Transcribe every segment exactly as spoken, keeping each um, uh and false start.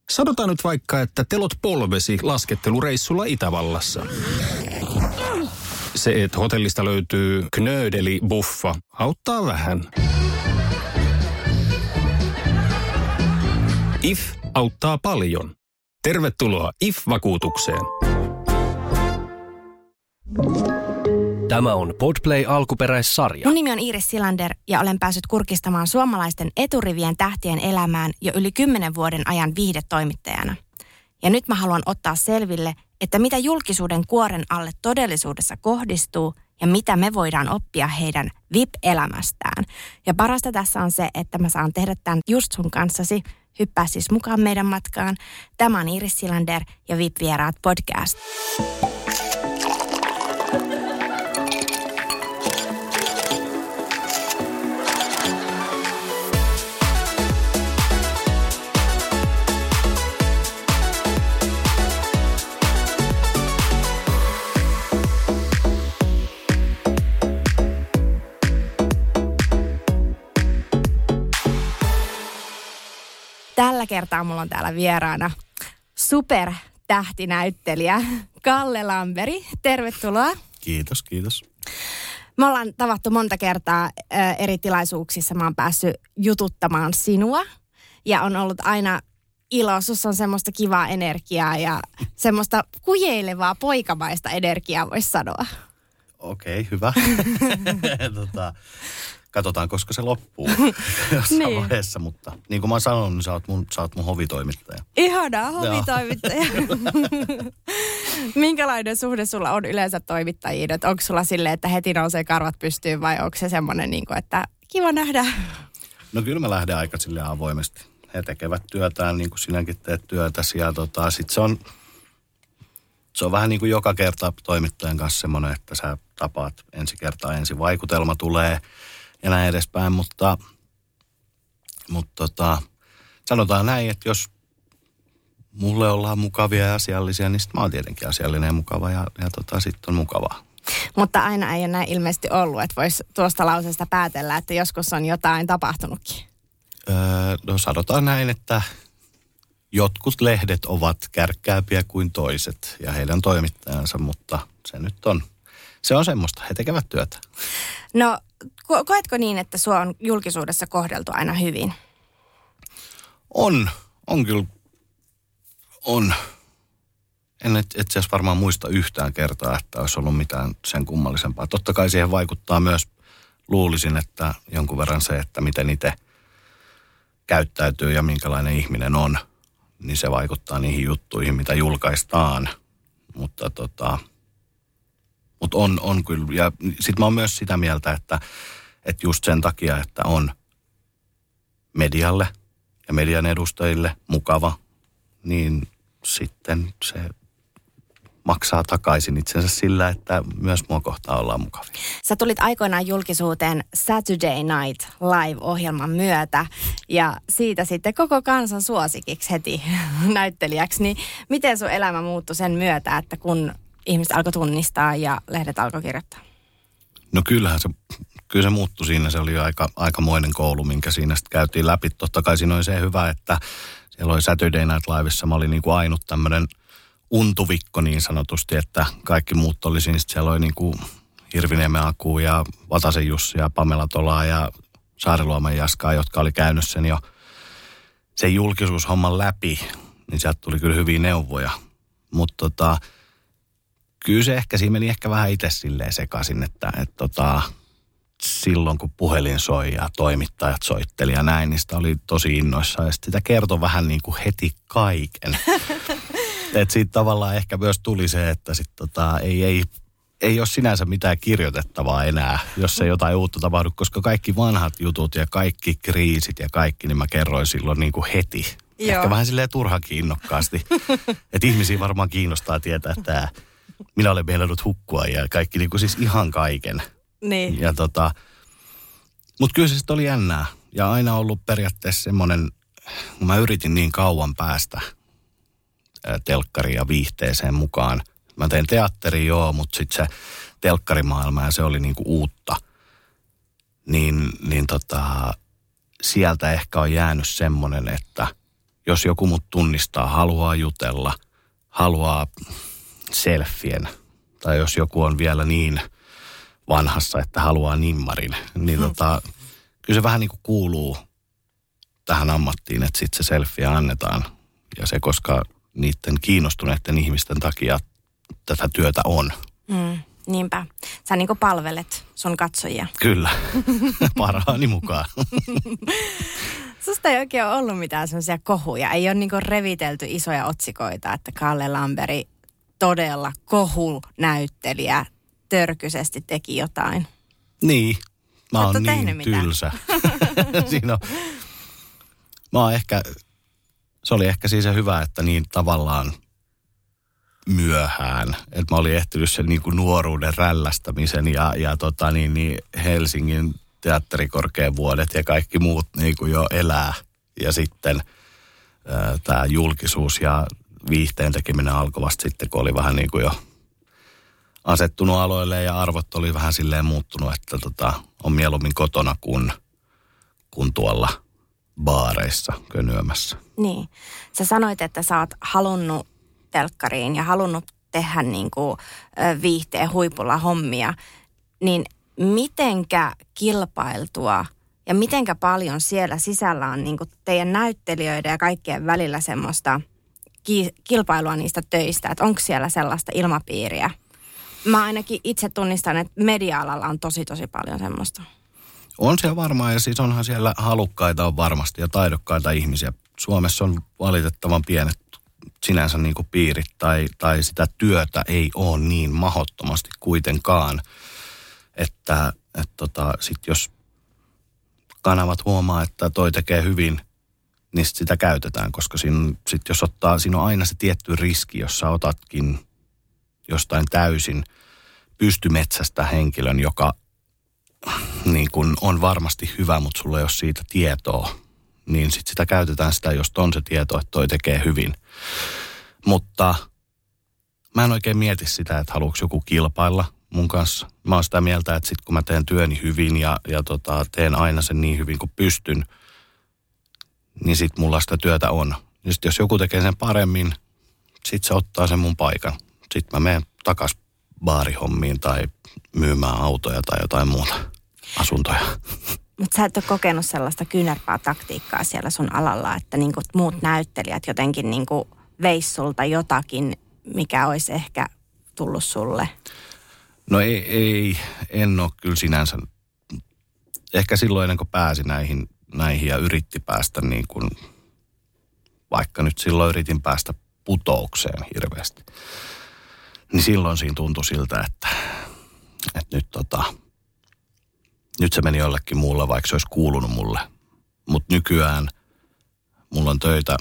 Sanotaan nyt vaikka, että telot polvesi laskettelureissulla Itävallassa. Se, että hotellista löytyy knöydeli-buffa, auttaa vähän. I F auttaa paljon. Tervetuloa I F-vakuutukseen. Tämä on Podplay alkuperäissarja. Mun nimi on Iiris Silander ja olen päässyt kurkistamaan suomalaisten eturivien tähtien elämään jo yli kymmenen vuoden ajan viihdetoimittajana. Ja nyt mä haluan ottaa selville, että mitä julkisuuden kuoren alle todellisuudessa kohdistuu ja mitä me voidaan oppia heidän V I P-elämästään. Ja parasta tässä on se, että mä saan tehdä tämän just sun kanssasi. Hyppää siis mukaan meidän matkaan. Tämä on Iiris Silander ja V I P-vieraat podcast. Tällä kertaa mulla on täällä vieraana supertähtinäyttelijä Kalle Lamberi. Tervetuloa. Kiitos, kiitos. Me ollaan tavattu monta kertaa ä, eri tilaisuuksissa. Mä oon päässyt jututtamaan sinua ja on ollut aina ilo. Sussa on semmoista kivaa energiaa ja semmoista kujeilevaa poikamaista energiaa, voisi sanoa. Okei, okay, hyvä. tota, katsotaan, koska se loppuu jossain niin. vaiheessa, mutta niin kuin mä oon sanonut, niin sä oot mun, sä oot mun hovitoimittaja. Ihanaa, hovitoimittaja. Minkälainen suhde sulla on yleensä toimittajiin? Onko sulla silleen, että heti nousee karvat pystyyn vai onko se semmoinen, niin kuin, että kiva nähdä? No kyllä mä lähden aika silleen avoimesti. He tekevät työtään niin kuin sinäkin teet työtäsi ja tota, sit se on, se on vähän niin kuin joka kerta toimittajan kanssa semmoinen, että sä tapaat ensi kertaa, ensi vaikutelma tulee ja näin edespäin, mutta, mutta tota, sanotaan näin, että jos mulle ollaan mukavia ja asiallisia, niin sitten mä oon tietenkin asiallinen ja mukava ja, ja tota, sitten on mukavaa. Mutta aina ei ole näin ilmeisesti ollut, että voisi tuosta lauseesta päätellä, että joskus on jotain tapahtunutkin. Öö, no sanotaan näin, että jotkut lehdet ovat kärkkääpiä kuin toiset ja heidän toimittajansa, mutta se nyt on, se on semmoista, he tekevät työtä. No ko- koetko niin, että sua on julkisuudessa kohdeltu aina hyvin? On, on kyllä, on. En itse asiassa varmaan muista yhtään kertaa, että olisi ollut mitään sen kummallisempaa. Totta kai siihen vaikuttaa myös, luulisin, että jonkun verran se, että miten itse käyttäytyy ja minkälainen ihminen on, niin se vaikuttaa niihin juttuihin, mitä julkaistaan. Mutta tota, mut on, on kyllä, ja sit mä oon myös sitä mieltä, että, että just sen takia, että on medialle ja median edustajille mukava, niin sitten se maksaa takaisin itsensä sillä, että myös mua kohtaa ollaan mukavia. Sä tulit aikoinaan julkisuuteen Saturday Night Live-ohjelman myötä ja siitä sitten koko kansan suosikiksi heti näyttelijäksi. Niin miten sun elämä muuttui sen myötä, että kun ihmiset alkoi tunnistaa ja lehdet alkoi kirjoittaa? No kyllähän se, kyllä se muuttui siinä. Se oli aika, aikamoinen koulu, minkä siinä sitten käytiin läpi. Totta kai siinä oli se hyvä, että siellä oli Saturday Night Livessa. Mä olin niin kuin ainut tämmöinen untuvikko niin sanotusti, että kaikki muut oli siinä. Siellä oli niin kuin Hirviniemen Aku ja Vatasen Jussi ja Pamela Tolaa ja Saariluoman Jaskaa, jotka oli käynyt sen jo sen julkisuushomman läpi. Niin sieltä tuli kyllä hyviä neuvoja. Mutta tota, kyllä se ehkä, siinä meni ehkä vähän itse silleen sekaisin, että et tota, silloin kun puhelin soi ja toimittajat soitteli ja näin, niin sitä oli tosi innoissaan. Ja sitä kertoi vähän niin kuin heti kaiken. Että siitä tavallaan ehkä myös tuli se, että sit tota, ei, ei, ei ole sinänsä mitään kirjoitettavaa enää, jos ei jotain uutta tapahdu, koska kaikki vanhat jutut ja kaikki kriisit ja kaikki, niin mä kerroin silloin niin kuin heti. Joo. Ehkä vähän silleen turhankin innokkaasti. Että ihmisiä varmaan kiinnostaa tietää, että minä olen meilannut hukkua ja kaikki niin kuin siis ihan kaiken. Niin. Ja tota, mutta kyllä se sitten oli jännää. Ja aina ollut periaatteessa semmoinen, kun mä yritin niin kauan päästä telkkariin ja viihteeseen mukaan. Mä tein teatteria joo, mutta sitten se telkkarimaailma ja se oli niinku uutta. Niin, niin tota, sieltä ehkä on jäänyt semmoinen, että jos joku mut tunnistaa, haluaa jutella, haluaa selfien, tai jos joku on vielä niin vanhassa, että haluaa nimmarin, niin hmm. tota, kyllä se vähän niin kuin kuuluu tähän ammattiin, että sitten se selfie annetaan. Ja se, koska niiden kiinnostuneiden ihmisten takia tätä työtä on. Mm, niinpä. Sä niin kuin palvelet sun katsojia. Kyllä, parhaani mukaan. Susta ei oikein ole ollut mitään sellaisia kohuja. Ei ole niin kuin revitelty isoja otsikoita, että Kalle Lamberi todella kohunäyttelijä törkyisesti teki jotain. Niin, mä oon niin tylsä. Siinä on, mä oon ehkä, se oli ehkä siis se hyvä, että niin tavallaan myöhään. Että mä olin ehtinyt sen niin kuin nuoruuden rällästämisen ja, ja tota niin, niin Helsingin teatterikorkean vuodet ja kaikki muut niin kuin jo elää. Ja sitten tämä julkisuus ja viihteen tekeminen alkoi vasta sitten, kun oli vähän niin kuin jo asettunut aloille ja arvot oli vähän silleen muuttunut, että tota, on mieluummin kotona kuin, kuin tuolla baareissa könyömässä. Niin. Sä sanoit, että sä oot halunnut telkkariin ja halunnut tehdä niin kuin viihteen huipulla hommia, niin mitenkä kilpailtua ja mitenkä paljon siellä sisällä on niin kuin teidän näyttelijöiden ja kaikkien välillä semmoista ki- kilpailua niistä töistä, että onko siellä sellaista ilmapiiriä? Mä ainakin itse tunnistan, että media-alalla on tosi tosi paljon semmoista. On siellä varmaan ja siis onhan siellä halukkaita on varmasti ja taidokkaita ihmisiä. Suomessa on valitettavan pienet sinänsä niin kuin piirit tai, tai sitä työtä ei ole niin mahdottomasti kuitenkaan, että et tota, sit jos kanavat huomaa, että toi tekee hyvin, niin sit sitä käytetään, koska siinä, sit jos ottaa, siinä on aina se tietty riski, jos sä otatkin jostain täysin pystymetsästä henkilön, joka niin kun on varmasti hyvä, mutta sulla ei ole siitä tietoa, niin sit sitä käytetään sitä, jos on se tieto, että toi tekee hyvin. Mutta mä en oikein mieti sitä, että haluuks joku kilpailla mun kanssa. Mä oon sitä mieltä, että sit kun mä teen työni hyvin ja, ja tota, teen aina sen niin hyvin kuin pystyn, niin sit mulla sitä työtä on. Ja sit jos joku tekee sen paremmin, sit se ottaa sen mun paikan. Sit mä menen takas baarihommiin tai myymään autoja tai jotain muuta, asuntoja. Mutta sä et ole kokenut sellaista kyynärpää taktiikkaa siellä sun alalla, että niinku muut näyttelijät jotenkin niinku veis sulta jotakin, mikä olisi ehkä tullut sulle? No ei, ei en ole kyllä sinänsä. Ehkä silloin ennen kuin pääsi näihin, näihin ja yritti päästä niin kuin, vaikka nyt silloin yritin päästä putoukseen hirveästi. Niin silloin siinä tuntui siltä, että, että nyt, tota, nyt se meni jollekin muulle, vaikka se olisi kuulunut mulle. Mutta nykyään mulla on töitä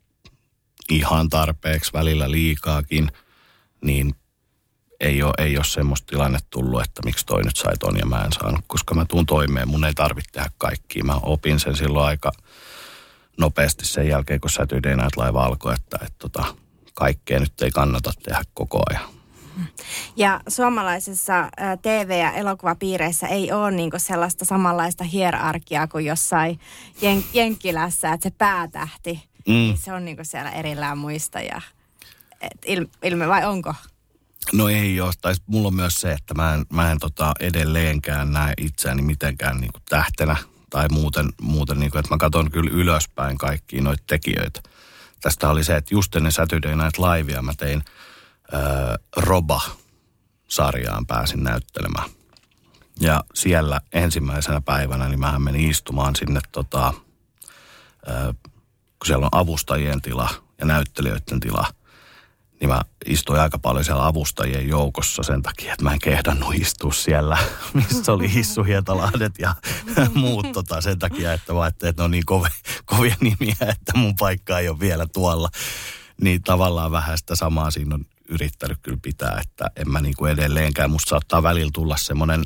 ihan tarpeeksi, välillä liikaakin, niin ei ole, ei ole semmoista tilannetta tullut, että miksi toi nyt sai ton ja mä en saanut, koska mä tuun toimeen, mun ei tarvitse tehdä kaikkia. Mä opin sen silloin aika nopeasti sen jälkeen, kun Saturday Night Live alkoi, että, että, että kaikkea nyt ei kannata tehdä koko ajan. Ja suomalaisessa T V- ja elokuvapiireissä ei ole niinku sellaista samanlaista hierarkiaa kuin jossain jen- Jenkkilässä, että se päätähti, mm. niin se on niinku siellä erillään muista. Ja, il- ilme vai onko? No ei ole. Tai mulla on myös se, että mä en, mä en tota edelleenkään näe itseäni mitenkään niinku tähtenä tai muuten, muuten niinku, että mä katson kyllä ylöspäin kaikkia noita tekijöitä. Tästä oli se, että just ennen Saturday Night Livea mä tein Öö, Roba-sarjaan pääsin näyttelemään. Ja siellä ensimmäisenä päivänä niin mähän menin istumaan sinne, tota, öö, kun siellä on avustajien tila ja näyttelijöiden tila, niin mä istuin aika paljon siellä avustajien joukossa sen takia, että mä en kehdannut istua siellä, missä oli Hissuhietalahdet ja muut tota, sen takia, että mä ajattelin, että ne on niin kovia, kovia nimiä, että mun paikka ei ole vielä tuolla. Niin tavallaan vähän sitä samaa siinä on yrittänyt kyllä pitää, että en mä niinku edelleenkään. Musta saattaa välillä tulla semmoinen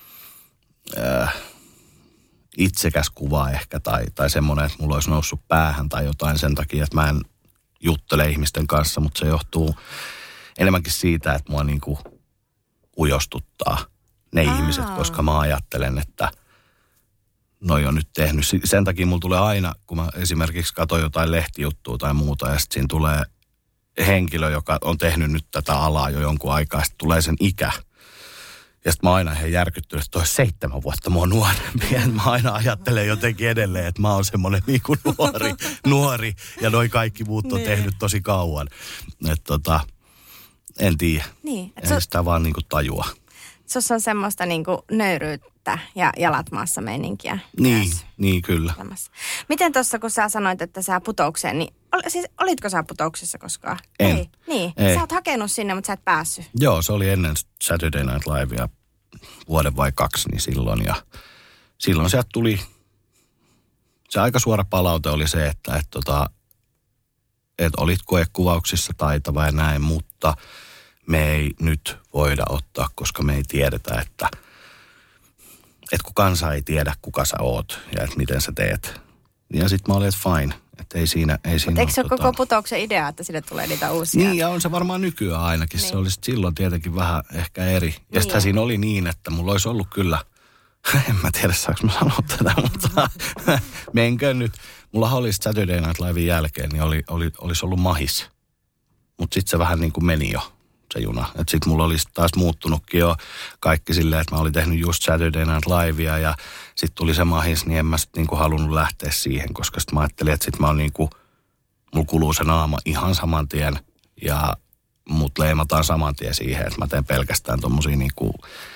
äh, itsekäs kuva ehkä tai, tai semmoinen, että mulla olisi noussut päähän tai jotain sen takia, että mä en juttele ihmisten kanssa, mutta se johtuu enemmänkin siitä, että mua niinku ujostuttaa ne Aa. ihmiset, koska mä ajattelen, että noi on nyt tehnyt. Sen takia mulla tulee aina, kun mä esimerkiksi katson jotain lehtijuttua tai muuta, ja sitten siinä tulee henkilö, joka on tehnyt nyt tätä alaa jo jonkun aikaa, sitten tulee sen ikä. Ja sitten mä aina ihan järkyttynyt, että toi seitsemän vuotta mua nuorempi. Ja mä aina ajattelen jotenkin edelleen, että mä oon semmoinen niinku nuori, nuori. Ja noi kaikki muut on tehnyt tosi kauan. Että tota, en tiedä. Niin, en so, sitä vaan niinku tajua. Sus on semmoista niinku nöyryyttä ja jalat maassa meininkiä. Niin, niin kyllä. Miten tuossa, kun sä sanoit, että sä putoukseen, niin ol, siis, olitko sä putouksessa koskaan? En. Ei. Niin, Ei. Sä oot hakenut sinne, mutta sä et päässyt. Joo, se oli ennen Saturday Night Livea vuoden vai kaksi, niin silloin. Ja silloin sieltä tuli, se aika suora palaute oli se, että et, tota, et olit koekuvauksissa taitava ja näin, mutta me ei nyt voida ottaa, koska me ei tiedetä, että, että kun kansa ei tiedä, kuka sä oot ja että miten sä teet. Ja sit mä olin, että fine, että ei siinä, ei siinä eikö se ole tota... koko putouksen idea, että sille tulee niitä uusia? Niin, ja on se varmaan nykyään ainakin. Niin. Se oli silloin tietenkin vähän ehkä eri. Ja niin. Sitten siinä oli niin, että mulla olisi ollut kyllä, en mä tiedä saanko mä sanoa tätä, mutta menkö nyt. Mulla oli Saturday Night Liven jälkeen, niin oli, oli, olisi ollut mahis. Mutta sitten se vähän niin kuin meni jo, se juna. Että sitten mulla olisi taas muuttunutkin jo kaikki silleen, että mä olin tehnyt just Saturday Night Livea ja sitten tuli se mahis, niin en mä sitten niinku halunnut lähteä siihen, koska sitten mä ajattelin, että sitten mä oon niinku, mulla kuluu se naama ihan saman tien ja mut leimataan saman tien siihen, että mä teen pelkästään tommosia niinku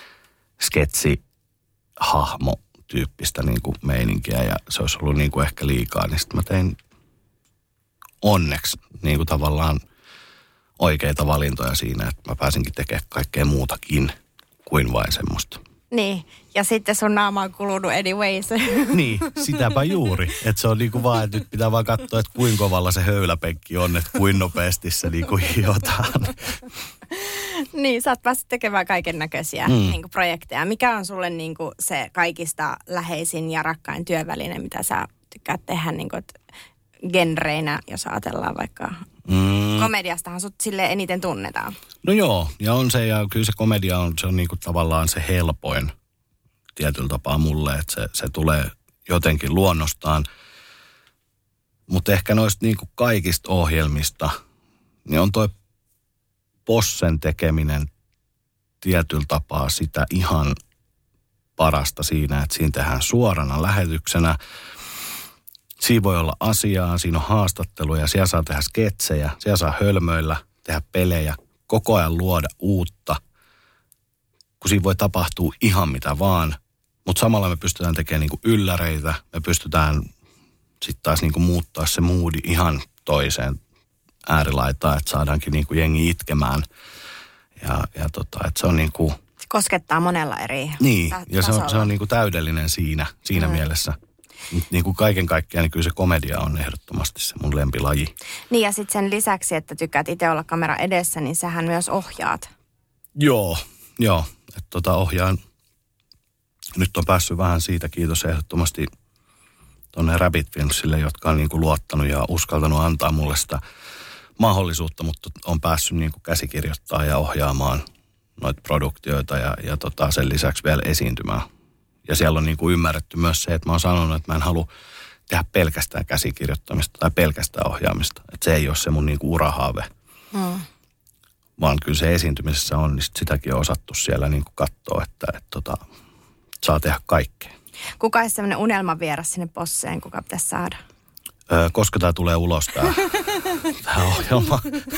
sketsi-hahmo-tyyppistä niinku meininkiä ja se olisi ollut niinku ehkä liikaa, niin sitten mä tein onneksi niinku tavallaan oikeita valintoja siinä, että mä pääsinkin tekemään kaikkea muutakin kuin vain semmoista. Niin, ja sitten sun naama on kulunut anyways. Niin, sitäpä juuri. Että se on niinku vaan, että nyt pitää vaan katsoa, että kuinka kovalla se höyläpenkki on, että kuinka nopeasti se niinku hiotaan. Niin, sä oot päässyt tekemään kaiken näköisiä mm. niinku projekteja. Mikä on sulle niinku se kaikista läheisin ja rakkain työväline, mitä sä tykkäät tehdä niinku, genreinä, jos ajatellaan vaikka mm. komediastahan sut silleen eniten tunnetaan. No joo, ja on se, ja kyllä se komedia on, se on niinku tavallaan se helpoin tietyllä tapaa mulle, että se, se tulee jotenkin luonnostaan. Mutta ehkä noista niinku kaikista ohjelmista, niin on toi Possen tekeminen tietyllä tapaa sitä ihan parasta siinä, että siinä tehdään suorana lähetyksenä. Siinä voi olla asiaa, siinä on haastatteluja, siellä saa tehdä sketsejä, siellä saa hölmöillä, tehdä pelejä, koko ajan luoda uutta, kun siinä voi tapahtua ihan mitä vaan. Mutta samalla me pystytään tekemään niinku ylläreitä, me pystytään sitten taas niinku muuttaa se moodi ihan toiseen äärilaitaan, että saadaankin niinku jengi itkemään. Ja, ja tota, että se on niinku... Se koskettaa monella eri Niin, ta- ja se on, se on niinku täydellinen siinä, siinä mm. mielessä. Niin kuin kaiken kaikkiaan, niin kyllä se komedia on ehdottomasti se mun lempilaji. Niin ja sitten sen lisäksi, että tykkäät itse olla kamera edessä, niin sähän myös ohjaat. Joo, joo. Että tota ohjaan. Nyt on päässyt vähän siitä, kiitos ehdottomasti tuonne Rabbit Filmsille, jotka on niin kuin luottanut ja uskaltanut antaa mulle sitä mahdollisuutta, mutta on päässyt niin kuin käsikirjoittamaan ja ohjaamaan noita produktioita ja, ja tota sen lisäksi vielä esiintymään. Ja siellä on niin kuin ymmärretty myös se, että mä oon sanonut, että mä en halua tehdä pelkästään käsikirjoittamista tai pelkästään ohjaamista. Että se ei ole se mun niin kuin urahaave. Mm. Vaan kyllä se esiintymisessä on, niin sitäkin on osattu siellä niin kuin katsoa, että, että, että tota, saa tehdä kaikkea. Kuka olisi sellainen unelmavieras sinne Posseen, kuka pitäisi saada? Öö, koska tämä tulee ulos, tämä, tämä ohjelma.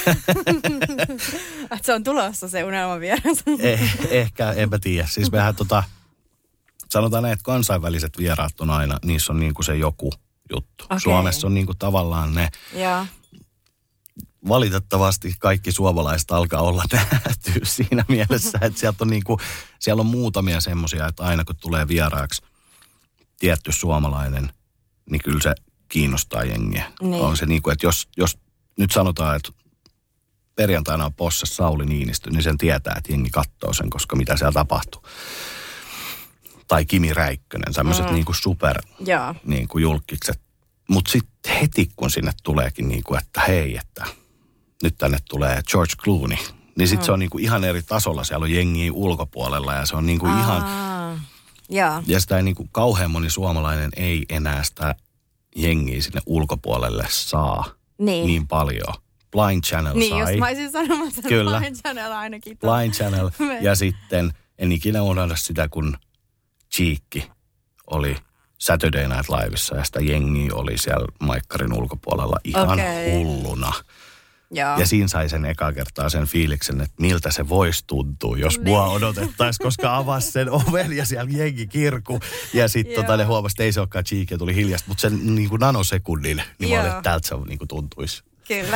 Se on tulossa se unelmavieras. eh, ehkä, enpä tiedä. Siis mehän tota... Sanotaan näin, että kansainväliset vieraat on aina, niissä on niin kuin se joku juttu. Okay. Suomessa on niin kuin tavallaan ne, ja. Valitettavasti kaikki suomalaiset alkaa olla nähty siinä mielessä, että sieltä on niin kuin, siellä on muutamia semmoisia, että aina kun tulee vieraaksi tietty suomalainen, niin kyllä se kiinnostaa jengiä. Niin. On se niin kuin, että jos, jos nyt sanotaan, että perjantaina on Possessa Sauli Niinistö, niin sen tietää, että jengi katsoo sen, koska mitä siellä tapahtuu. Tai Kimi Räikkönen, tämmöiset mm. niinku super niinku julkkikset. Mutta sitten heti kun sinne tuleekin niinku, että hei, että nyt tänne tulee George Clooney, niin sitten mm. se on niinku ihan eri tasolla. Siellä on jengiä ulkopuolella ja se on niinku Aa, ihan, Joo. Ja sitä ei niin kuin, kauhean moni suomalainen ei enää sitä jengiä sinne ulkopuolelle saa niin, niin paljon. Blind Channel niin, sai. Niin, jos mä olisin sanomassa, että Kyllä. Blind Channel ainakin. Blind Channel. Ja sitten en ikinä unohda sitä, kun Cheekki oli Saturday Night Livessa ja sitä jengiä oli siellä maikkarin ulkopuolella ihan okay. hulluna. Joo. Ja siinä sai sen ekaa kertaa sen fiiliksen, että miltä se voisi tuntua, jos niin. mua odotettaisiin, koska avasi sen oven ja siellä jengi kirku. Ja sitten tota, ne huomasi, että ei se olekaan Cheekki ja tuli hiljasta, mutta sen niin kuin nanosekunnin, niin mä olin, että täältä se niin kuin tuntuisi. Kyllä.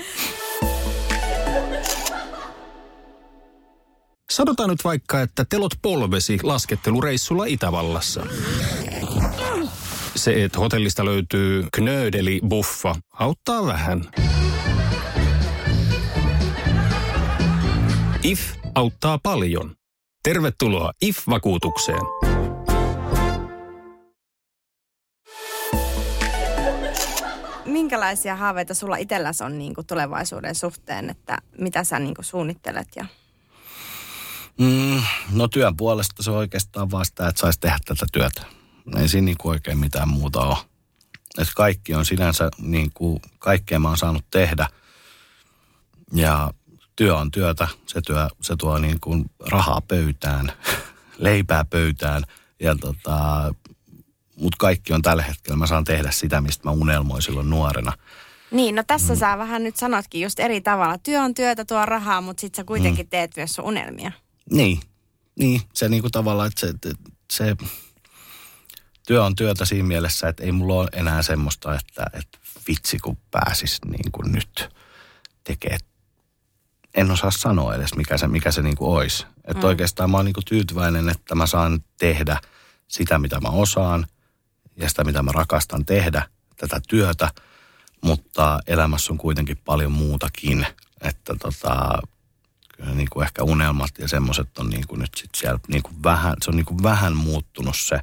Sanotaan nyt vaikka, että telot polvesi laskettelureissulla Itävallassa. Se, että hotellista löytyy knöydeli-buffa, auttaa vähän. I F auttaa paljon. Tervetuloa I F-vakuutukseen. Minkälaisia haaveita sulla itselläsi on niin kuin tulevaisuuden suhteen, että mitä sä niin kuin suunnittelet? Ja... Mm, no työn puolesta se on oikeastaan vaan sitä, että saisi tehdä tätä työtä. Ei siinä niin kuin oikein mitään muuta ole. Että kaikki on sinänsä, niin kuin, kaikkea mä oon saanut tehdä. Ja työ on työtä. Se, työ, se tuo niin kuin rahaa pöytään, leipää pöytään. Ja tota, mut kaikki on tällä hetkellä. Mä saan tehdä sitä, mistä mä unelmoin silloin nuorena. Niin, no tässä mm. sä vähän nyt sanotkin just eri tavalla. Työ on työtä, tuo rahaa, mutta sit sä kuitenkin mm. teet myös sun unelmia. Niin, niin. Se niinku tavallaan, että se, se työ on työtä siinä mielessä, että ei mulla ole enää semmoista, että, että vitsi kun pääsis niin kuin nyt tekee. En osaa sanoa edes, mikä se, mikä se niin kuin olisi. Että mm. oikeastaan mä oon niin kuin tyytyväinen, että mä saan tehdä sitä, mitä mä osaan ja sitä, mitä mä rakastan tehdä, tätä työtä. Mutta elämässä on kuitenkin paljon muutakin, että tota, kyllä niin kuin ehkä unelmat ja semmoiset on niin kuin nyt sit siellä niin kuin vähän, se on niin kuin vähän muuttunut se,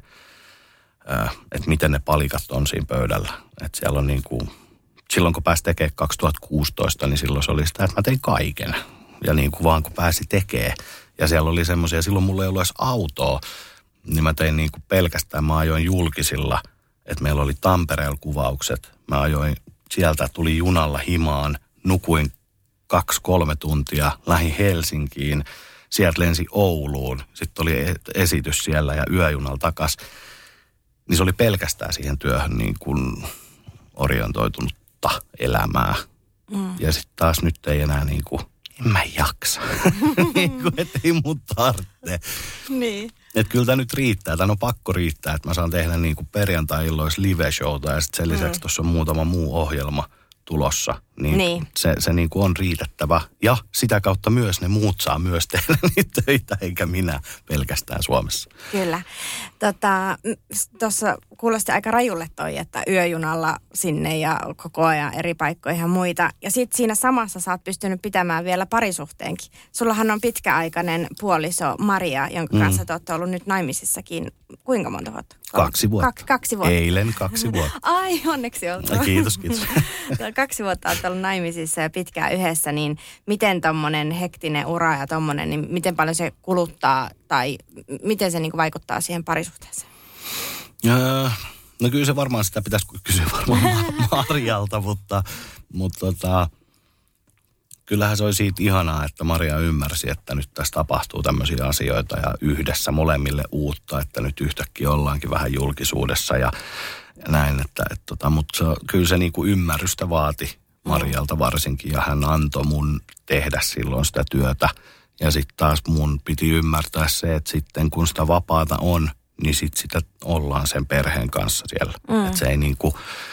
että miten ne palikat on siinä pöydällä. Että siellä on niin kuin, silloin kun pääsi tekemään kaksituhattakuusitoista, niin silloin se oli sitä, että mä tein kaiken. Ja niin kuin vaan kun pääsi tekemään. Ja siellä oli semmoisia, silloin mulla ei ollut edes autoa, niin mä tein niin kuin pelkästään, mä ajoin julkisilla, että meillä oli Tampereella kuvaukset. Mä ajoin sieltä, tuli junalla himaan, nukuin kaksi, kolme tuntia, lähdin Helsinkiin, sieltä lensi Ouluun, sitten oli esitys siellä ja yöjunalla takas. Niin se oli pelkästään siihen työhön niin kuin orientoitunutta elämää. Mm. Ja sitten taas nyt ei enää niin kuin, en mä jaksa. niin kuin, että ei mun tarvitse. Niin. Että kyllä tämä nyt riittää, tämä on pakko riittää, että mä saan tehdä niin kuin perjantai-illoissa live-showta ja sitten sen lisäksi mm. tuossa on muutama muu ohjelma tulossa. Niin, niin. Se, se niin kuin on riitettävä. Ja sitä kautta myös ne muut saa myös tehdä niitä töitä, eikä minä pelkästään Suomessa. Kyllä. Tuossa tota, kuulosti aika rajulle toi, että yöjunalla sinne ja koko ajan eri paikkoihin ja muita. Ja sitten siinä samassa sä oot pystynyt pitämään vielä parisuhteenkin. Sullahan on pitkäaikainen puoliso Maria, jonka mm. kanssa te olette ollut nyt naimisissakin. Kuinka monta vuotta? Kaksi vuotta. Kak, kaksi vuotta. Eilen kaksi vuotta. Ai, onneksi oltua. Kiitos, kiitos. Kaksi vuotta olet ollut naimisissa ja pitkään yhdessä, niin miten tommonen hektinen ura ja tommonen, niin miten paljon se kuluttaa tai miten se niin kuin vaikuttaa siihen parisuhteeseen? Öö, no kyllä se varmaan sitä pitäisi kysyä varmaan Marjalta, mutta, mutta tota, kyllähän se oli siitä ihanaa, että Maria ymmärsi, että nyt tässä tapahtuu tämmöisiä asioita ja yhdessä molemmille uutta, että nyt yhtäkkiä ollaankin vähän julkisuudessa ja, ja näin, että et tota, mutta se, kyllä se niinku ymmärrystä vaati Marjalta varsinkin ja hän antoi mun tehdä silloin sitä työtä ja sitten taas mun piti ymmärtää se, että sitten kun sitä vapaata on, niin sitten sitä ollaan sen perheen kanssa siellä, mm. että se ei niinku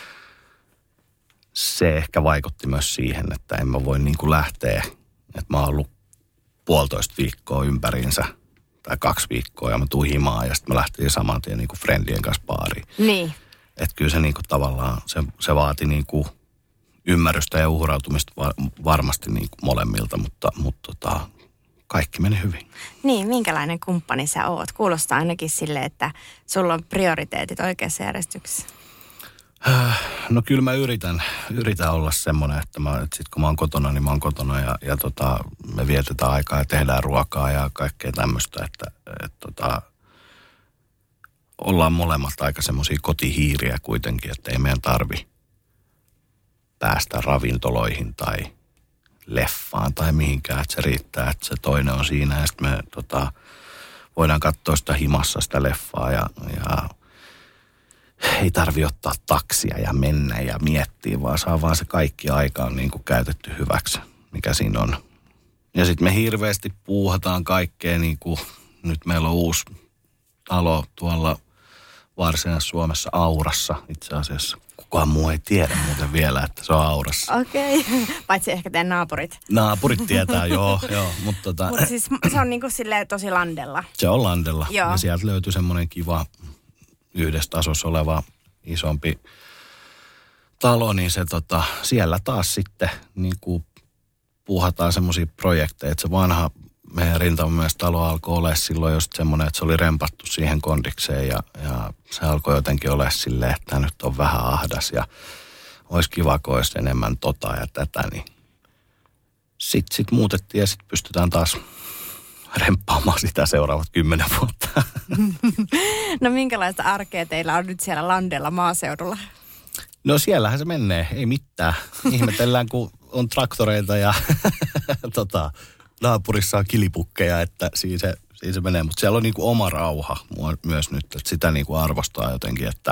se ehkä vaikutti myös siihen, että en mä voi niin kuin lähteä, että mä oon ollut puolitoista viikkoa ympäriinsä tai kaksi viikkoa ja mä tuun himaan ja sitten mä lähtin saman tien niin kuin friendien kanssa baariin. Niin. Että kyllä se niin kuin tavallaan, se, se vaati niin kuin ymmärrystä ja uhrautumista var, varmasti niin kuin molemmilta, mutta, mutta tota, kaikki meni hyvin. Niin, minkälainen kumppani sä oot? Kuulostaa ainakin sille, että sulla on prioriteetit oikeassa järjestyksessä. No kyllä mä yritän, yritän olla semmoinen, että, että sitten kun mä oon kotona, niin mä oon kotona ja, ja tota, me vietetään aikaa ja tehdään ruokaa ja kaikkea tämmöistä, että et, tota, ollaan molemmat aika semmoisia kotihiiriä kuitenkin, että ei meidän tarvi päästä ravintoloihin tai leffaan tai mihinkään, että se riittää, että se toinen on siinä ja sitten me tota, voidaan katsoa sitä himassa sitä leffaa ja, ja ei tarvi ottaa taksia ja mennä ja miettiä, vaan saa vaan se kaikki aika on niin kuin käytetty hyväksi, mikä siinä on. Ja sitten me hirveästi puuhataan kaikkea, niin kuin nyt meillä on uusi talo tuolla Varsinais-Suomessa Aurassa itse asiassa. Kukaan muu ei tiedä muuten vielä, että se on Aurassa. Okei, okay. Paitsi ehkä teidän naapurit. Naapurit tietää, joo, joo. Mutta tota, Mut siis se on niinku silleen tosi landella. Se on landella. Joo. Ja sieltä löytyy semmoinen kiva yhdessä tasossa oleva isompi talo, niin se tota, siellä taas sitten niin kuin puuhataan semmoisia projekteja, että se vanha meidän rintamamiestalo alkoi olla silloin just semmoinen, että se oli rempattu siihen kondikseen ja, ja se alkoi jotenkin olla silleen, että nyt on vähän ahdas ja olisi kiva, kun olisi enemmän tota ja tätä, niin sitten sit muutettiin ja sitten pystytään taas remppaamaan sitä seuraavat kymmenen vuotta. No minkälaista arkea teillä on nyt siellä landella maaseudulla? No siellähän se menee, ei mitään. Ihmetellään, kun on traktoreita ja tota, naapurissa on kilipukkeja, että siinä se, siinä se menee. Mutta siellä on niinku oma rauha myös nyt, että sitä niinku arvostaa jotenkin, että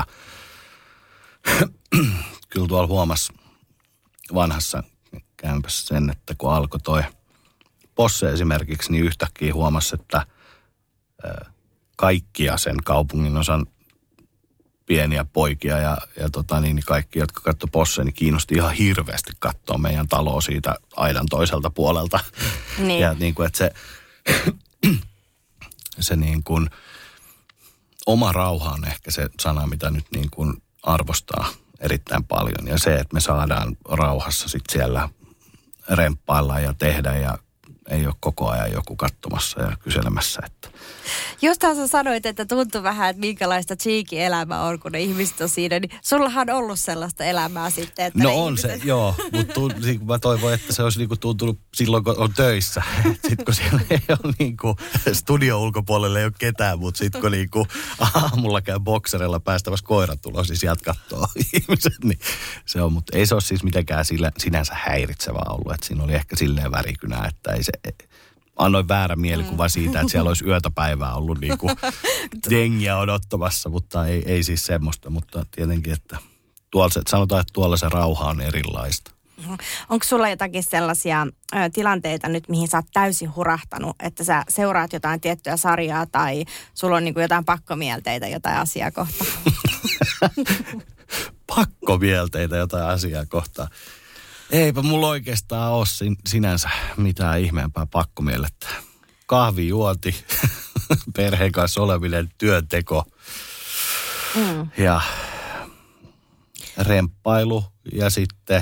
kyllä tuolla huomasi vanhassa kämpässä sen, että kun alkoi toi Posse esimerkiksi, niin yhtäkkiä huomasi, että kaikkia sen kaupungin osan pieniä poikia ja, ja tota niin, kaikki, jotka katsoi Posse, niin kiinnosti ihan hirveästi katsoa meidän taloa siitä aidan toiselta puolelta. Niin. Ja niin kuin, että se, se niin kuin, oma rauha on ehkä se sana, mitä nyt niin kuin arvostaa erittäin paljon. Ja se, että me saadaan rauhassa sitten siellä remppailla ja tehdä ja ei ole koko ajan joku katsomassa ja kyselemässä, että Jostain sä sanoit, että tuntui vähän, että minkälaista cheeky-elämä on, kun ne ihmiset on siinä. Niin sullahan on ollut sellaista elämää sitten. Että no on ihmiset... se, joo. Mutta mä toivon, että se olisi niinku tuntunut silloin, kun on töissä. Sitten kun siellä ei ole niinku, studio ulkopuolelle ei ole ketään, mutta sitten kun niinku aamulla käy bokserilla päästävässä koiratulossa, niin sieltä katsoo ihmiset. Niin se on, mutta ei se ole siis mitenkään sillä, sinänsä häiritsevää ollut. Että siinä oli ehkä silleen värikynää, että ei se... Annoin väärä mielikuva siitä, että siellä olisi yötä päivää ollut niinku jengiä odottamassa, mutta ei, ei siis semmoista. Mutta tietenkin, että tuolla se, sanotaan, että tuolla se rauha on erilaista. Onko sulla jotakin sellaisia ö, tilanteita nyt, mihin sä oot täysin hurahtanut, että sä seuraat jotain tiettyä sarjaa tai sulla on niinku jotain pakkomielteitä jotain asiaa kohtaan? Pakkomielteitä jotain asiaa kohtaan. Eipä mulla oikeastaan ole sin, sinänsä mitään ihmeempää pakkomielettä. Kahvi juoti, perheen kanssa oleminen, työnteko mm. ja remppailu ja sitten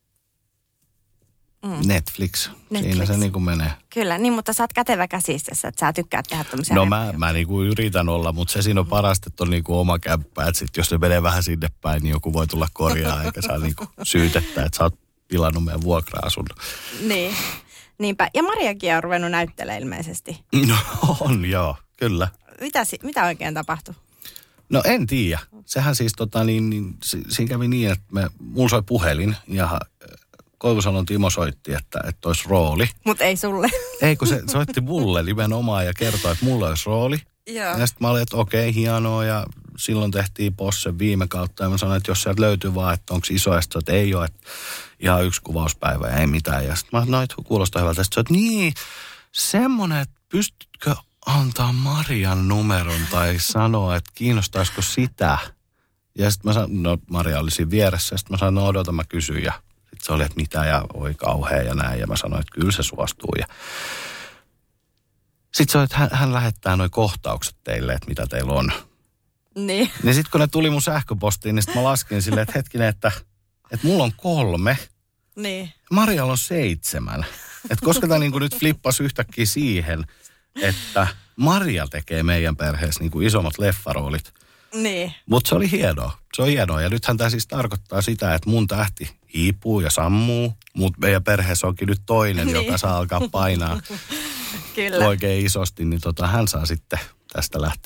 mm. Netflix. Netflix. Siinä se niin kuin menee. Kyllä, niin, mutta sä oot kätevä käsistessä, että sä tykkäät tehdä tämmöisiä. No mä, mä niin kuin yritän olla, mutta se siinä on parasta, että on niin kuin oma kämppä. Että sit jos se menee vähän sinne päin, niin joku voi tulla korjaa eikä saa niin kuin syytettä, että sä oot pilannut meidän vuokra-asunnon. Niin, niinpä. Ja Mariakin on ruvennut näyttelemään ilmeisesti. No on, joo, kyllä. Mitä, mitä oikein tapahtui? No en tiedä. Sehän siis tota niin, niin siinä kävi niin, että me, mulla soi puhelin ja Koivusalon Timo soitti, että, että olisi rooli. Mutta ei sulle. Ei, kun se soitti mulle nimenomaan ja kertoi, että mulla olisi rooli. Joo. Ja sitten mä olin, että okei, hienoa ja silloin tehtiin Posse viime kautta ja mä sanoin, että jos sieltä löytyy vaan, että onko iso ja sitten että ei ole, että ihan yksi kuvauspäivä ja ei mitään. Ja sitten mä sanoin, että kuulostaa hyvältä. Sitten että niin, semmoinen, että pystytkö antaa Marian numeron tai sanoa, että kiinnostaisiko sitä. Ja sitten mä sanoin, no Maria oli siinä vieressä ja sitten mä sanoin, no odota mä kysyn ja sitten se oli, että mitä ja oi kauhea ja näin. Ja mä sanoin, että kyllä se suostuu ja sitten se oli, että hän, hän lähettää noi kohtaukset teille, että mitä teillä on. Niin. Niin sitten kun ne tuli mun sähköpostiin, niin sitten mä laskin silleen, että hetkinen, että, että mulla on kolme. Niin. Marialla on seitsemän. Että koska tämä niinku nyt flippasi yhtäkkiä siihen, että Maria tekee meidän perheessä niinku isommat leffaroolit. Niin. Mutta se oli hienoa. Se on hienoa. Ja nythän tämä siis tarkoittaa sitä, että mun tähti hiipuu ja sammuu. Mutta meidän perheessä onkin nyt toinen, niin. joka saa alkaa painaa. Kyllä. Oikein isosti. Niin tota, hän saa sitten tästä lähtien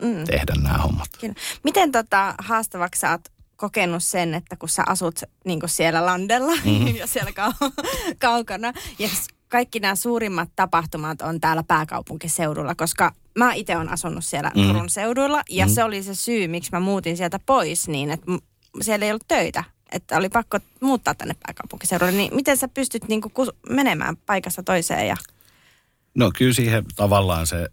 mm. tehdä nämä hommat. Kyllä. Miten tota, haastavaksi sä oot kokenut sen, että kun sä asut niin kuin siellä landella mm-hmm. ja siellä kau- kaukana, ja kaikki nämä suurimmat tapahtumat on täällä pääkaupunkiseudulla, koska mä itse olen asunut siellä mm. Turun seudulla, ja mm. se oli se syy, miksi mä muutin sieltä pois niin, että siellä ei ollut töitä. Että oli pakko muuttaa tänne pääkaupunkiseudulle. Niin miten sä pystyt niinku menemään paikasta toiseen? Ja... No kyllä siihen tavallaan se...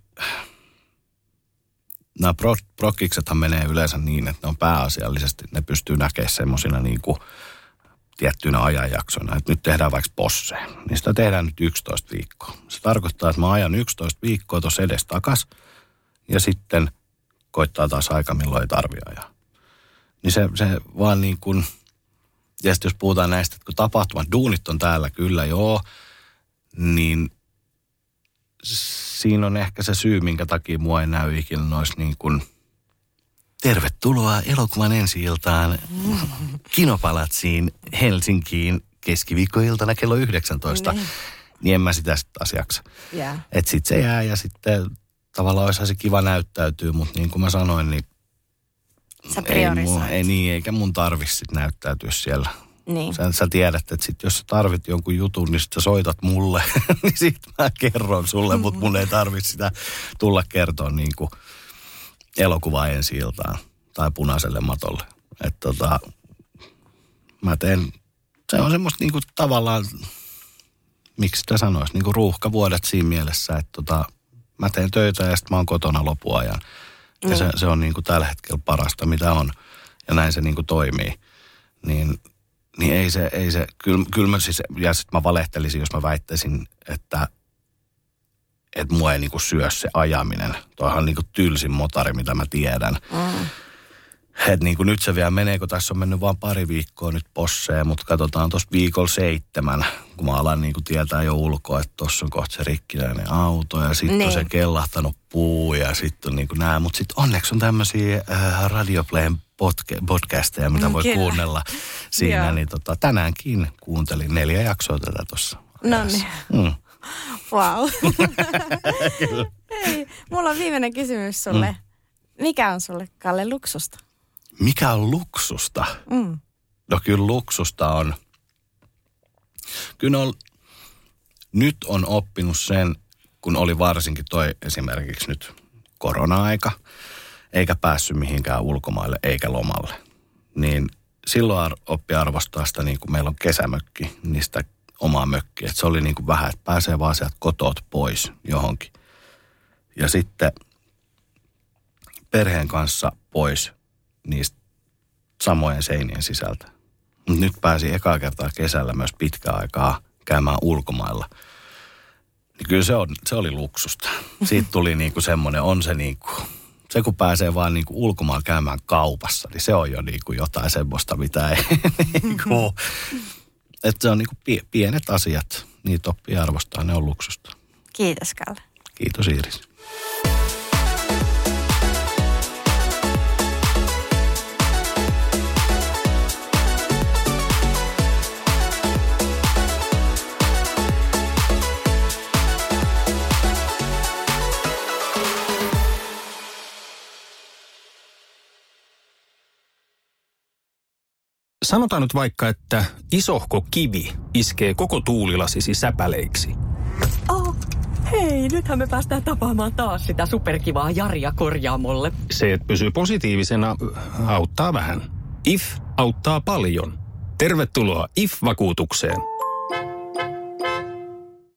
Nämä pro, prokkiksethan menee yleensä niin, että ne on pääasiallisesti, ne pystyy näkemään semmoisina niinku tiettyinä ajanjaksoina. Että nyt tehdään vaikka posseja. Niin sitä tehdään nyt yksitoista viikkoa. Se tarkoittaa, että mä ajan yksitoista viikkoa tuossa edes takas. Ja sitten koittaa taas aika, milloin ei tarvitse ajaa. Niin se, se vaan niin kuin... Ja sitten jos puhutaan näistä, että kun tapahtumat, duunit on täällä kyllä joo, niin siinä on ehkä se syy, minkä takia mua ei näy ikinä noissa niin kuin tervetuloa elokuvan ensi-iltaan Kinopalatsiin Helsinkiin keskiviikkoiltana kello yhdeksäntoista. Niin, niin en mä sitä sitten asiaksi. Yeah. Että sitten se jää ja sitten tavallaan olisi se kiva näyttäytyy, mutta niin kuin mä sanoin, niin ei, mun, ei niin, eikä mun tarvitse sit näyttäytyä siellä. Niin. Sä, sä tiedät, että sit jos sä tarvit jonkun jutun, niin sit sä soitat mulle, niin sit mä kerron sulle, mm-hmm. mutta mun ei tarvitse sitä tulla kertoa niin kuin elokuvaa ensi-iltaan tai punaiselle matolle. Että tota, mä teen, se on semmoista niin kuin tavallaan, miksi sitä sanoisi, niin kuin ruuhkavuodet siinä mielessä, että tota, mä teen töitä ja sitten mä oon kotona lopuajan. Ja se, se on niin kuin tällä hetkellä parasta, mitä on. Ja näin se niin kuin toimii. Niin, niin ei se, ei se, kyllä, kyllä mä siis, ja sitten mä valehtelisin, jos mä väittäisin, että, että mua ei niin kuin syö se ajaminen. Tuohan on niin kuin tylsin motari, mitä mä tiedän. Mm. Että niin kuin nyt se vielä menee, kun tässä on mennyt vaan pari viikkoa nyt posseen, mutta katsotaan tuossa viikolla seitsemän, kun mä alan niin kuin tietää jo ulkoa, että tuossa on kohta se rikkinäinen auto ja sitten on se kellahtanut puu ja sitten on niin kuin nämä. Mutta sitten onneksi on tämmöisiä äh, Radioplayn podca- podcasteja, mitä voi Kyllä. kuunnella siinä. Joo. Niin tota, tänäänkin kuuntelin neljä jaksoa tätä tuossa. No niin. Mm. Wow. Hei, mulla on viimeinen kysymys sulle. Mm. Mikä on sulle, Kalle, luksusta? Mikä on luksusta? Mm. No kyllä luksusta on. Kyllä on, nyt on oppinut sen, kun oli varsinkin toi esimerkiksi nyt korona-aika, eikä päässyt mihinkään ulkomaille eikä lomalle. Niin silloin oppi arvostaa sitä, niin kuin meillä on kesämökki, niistä omaa mökkiä. Että se oli niin kuin vähän, että pääsee vaan sieltä kotoot pois johonkin. Ja sitten perheen kanssa pois niistä samojen seinien sisältä. Mut nyt pääsi ekaa kertaa kesällä myös pitkää aikaa käymään ulkomailla. Niin kyllä se, on, se oli luksusta. Siitä tuli niinku semmoinen, on se niinku, se kun pääsee vaan niinku ulkomailla käymään kaupassa, niin se on jo niinku jotain semmoista, mitä ei niinku, että se on niinku pienet asiat, niitä oppii arvostaa, ne on luksusta. Kiitos, Kalle. Kiitos, Iiris. Sanotaan nyt vaikka, että isohko kivi iskee koko tuulilasisi säpäleiksi. Oh, hei, nythän me päästään tapaamaan taas sitä superkivaa Jaria korjaamolle. Se, että pysyy positiivisena, auttaa vähän. I F auttaa paljon. Tervetuloa I F-vakuutukseen.